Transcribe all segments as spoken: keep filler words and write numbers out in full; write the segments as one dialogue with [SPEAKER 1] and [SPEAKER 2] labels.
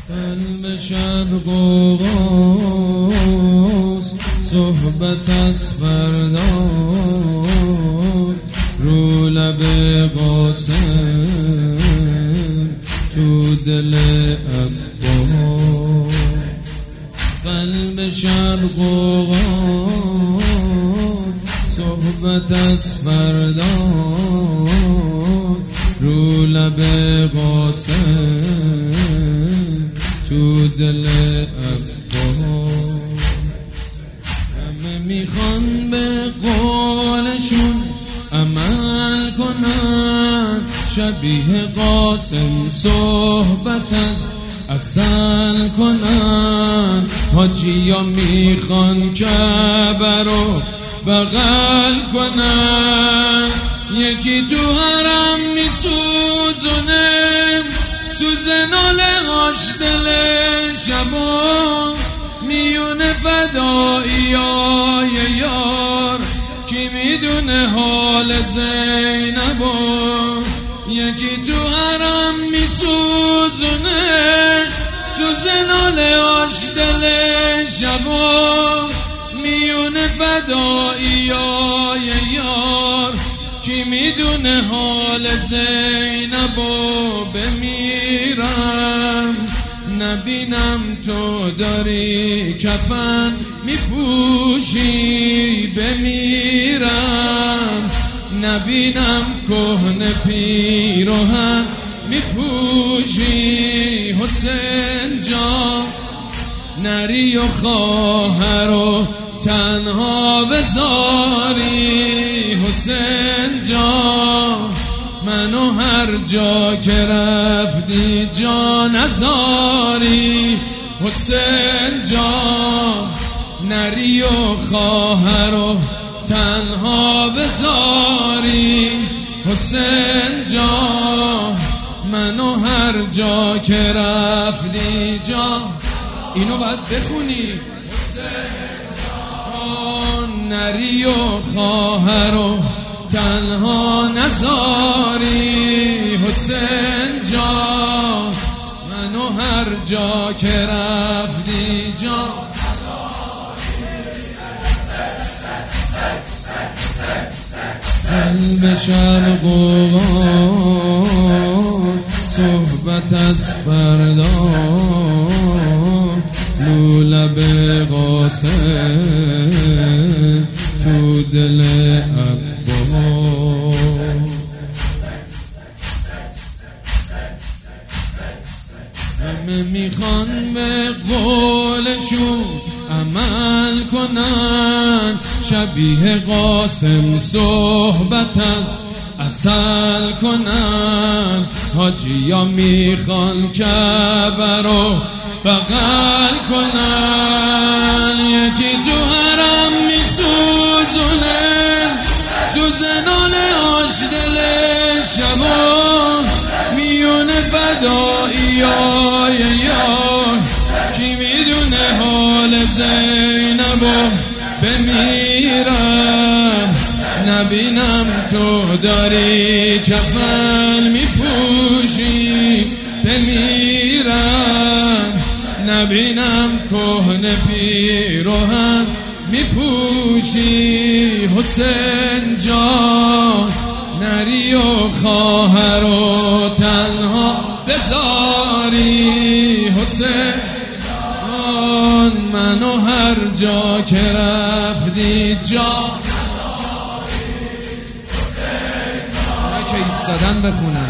[SPEAKER 1] قلب شب غوغاست، صحبت از فردا رو لب قاسم تو دل عباس. قلب شب غوغاست، صحبت از فردا رو لب قاسم تو دل عباس. همه میخوان به قولشون عمل کنن، شبیه قاسم صحبت از عسل کنن. حاجیا میخوان کعبه رو بغل کنن، یکی تو حرم میسوزونه سوز ناله هاش دل شبا. میونه فدایی های یار کی میدونه حال زینبا. یکی تو حرم میسوزونه سوز ناله هاش دل شبا. میونه فدایی های یار کی میدونه حال زینبا. بمیرم نبینم تو داری کفن میپوشی، بمیرم نبینم کهنه پیراهن میپوشی. حسین جان نری و خواهر و تنها بذاری. حسین جان منو هر جا که رفتی جا نذاری. حسین جان نری و خواهر و تنها بذاری. حسین جان منو هر جا که رفتی جا. اینو باید بخونی. نری و خواهر و تنها نذاری. حسین جان منو هر جا که رفتی جا. قلب شب غوغاست، صحبت از فردا رو لب قاسم تو دل عباس. همه میخوان به قولشون عمل کنن، شبیه قاسم صحبت از عسل کنن. حاجیا میخوان کعبه رو بغل کنن، یکی تو حرم میسوزونه سوز ناله هاش دل شبا. میونه فدایی های یار کی میدونه حال زینبا. بمیرم نبینم تو داری کفن میپوشی، بمیرم نبینم کهنه پیراهن میپوشی. حسین جان نری و خواهر و تنها بذاری. حسین جان منو هر جا که رفتی جا. نه که ایستادن بخونن.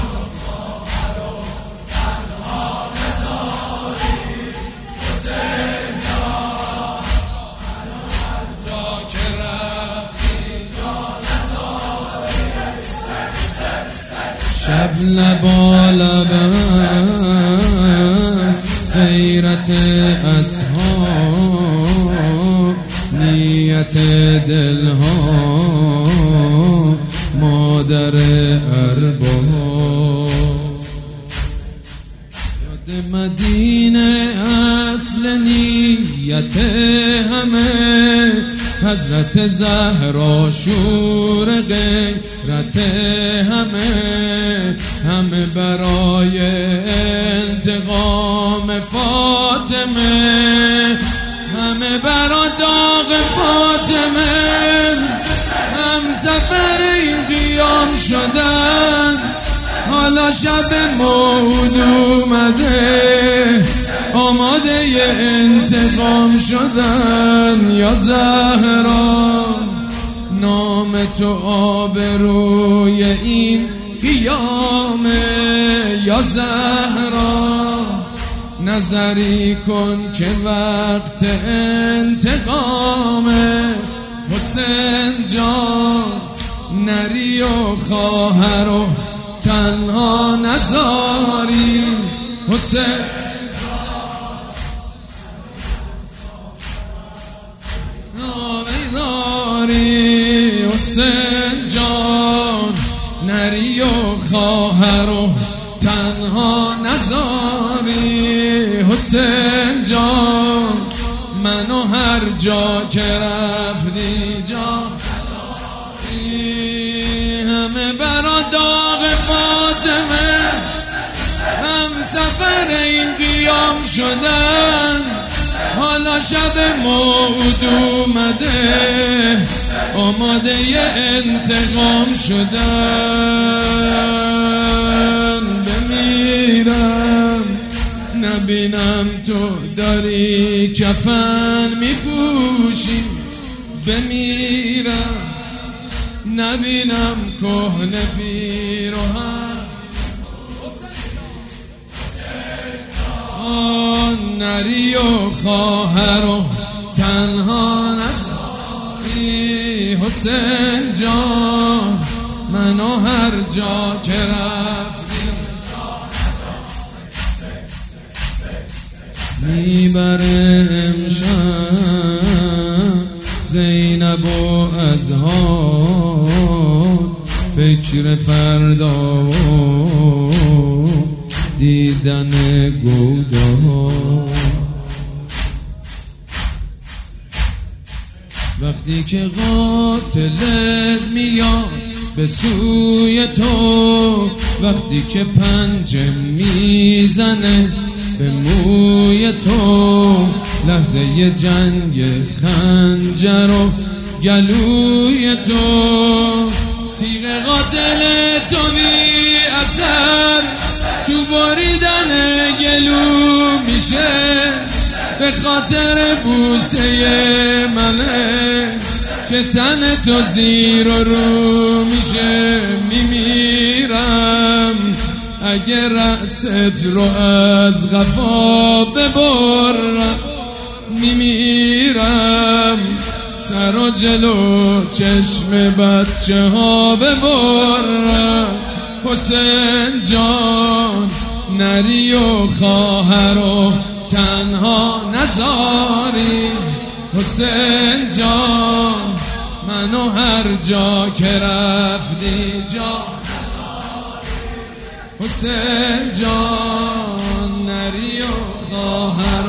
[SPEAKER 1] شب لبالب است غیرت اصحاب، نیت دلها مادر ارباب. یاد مدینه اصل نیت همه، حضرت زهرا شور غیرت همه، همه برای انتقام فاطمه، همه برا داغ فاطمه، هم سفر این قیام شدن، حالا شب موعود اومده، آماده انتقام شدن. یا زهرا نام تو آبروی این قیامه، یا زهرا نظری کن که وقت انتقامه. حسین جان نری و خواهر و تنها نزاری، حسین ناری، حسین جان نری و خواهر و تنها نزاری. حسین جان منو هر جا که رفتی جا، همه برا داغ فاطمه، هم سفر این قیام شدن، حالا شب موعود اومده، آماده انتقام شدن. بمیرم نبینم تو داری کفن میپوشی، بمیرم نبینم کهنه پیراهن، نری و خواهر و تنها نزاری. حسین جان منو هر جا که رفتی میبره امشب زینب و ازهار، فکر فردا و دیدن گودار. وقتی که قاتلت میاد به سوی تو، وقتی که پنجه میزنه به موی تو، لحظه جنگ خنجر و گلوی تو، تیغ قاتل تو بی اثر تو بریدن گلو میشه، به خاطر بوسه منه که تن تو زیر و رو میشه. میمیرم اگه رأست رو از قفا ببرم، میمیرم سر و جلو چشم بچه ها ببرم. حسین جان نری و خواهر و تنها نزاری، حسین جان منو هر جا که رفتی جا، حسین جان نری و خواهر